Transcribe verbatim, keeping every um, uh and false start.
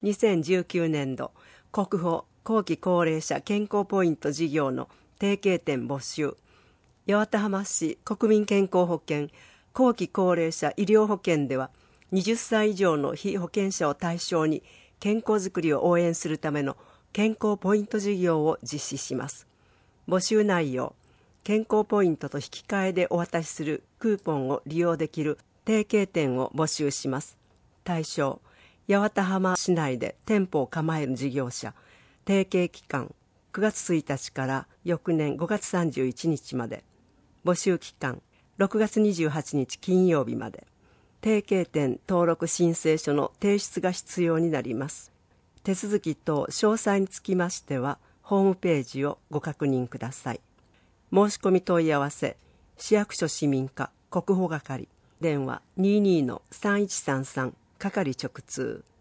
にせんじゅうきゅうねんど国保後期高齢者健康ポイント事業の提携店募集。八幡浜市国民健康保険後期高齢者医療保険では、はたち以上の被保険者を対象に健康づくりを応援するための健康ポイント事業を実施します。募集内容、健康ポイントと引き換えでお渡しするクーポンを利用できる提携店を募集します。対象、八幡浜市内で店舗を構える事業者。提携期間、くがつついたちから翌年ごがつさんじゅういちにちまで。募集期間、ろくがつにじゅうはちにち金曜日まで。提携店登録申請書の提出が必要になります。手続き等詳細につきましては、ホームページをご確認ください。申し込み問い合わせ、市役所市民課国保係、電話 にじゅうにのさんいちさんさん 係直通。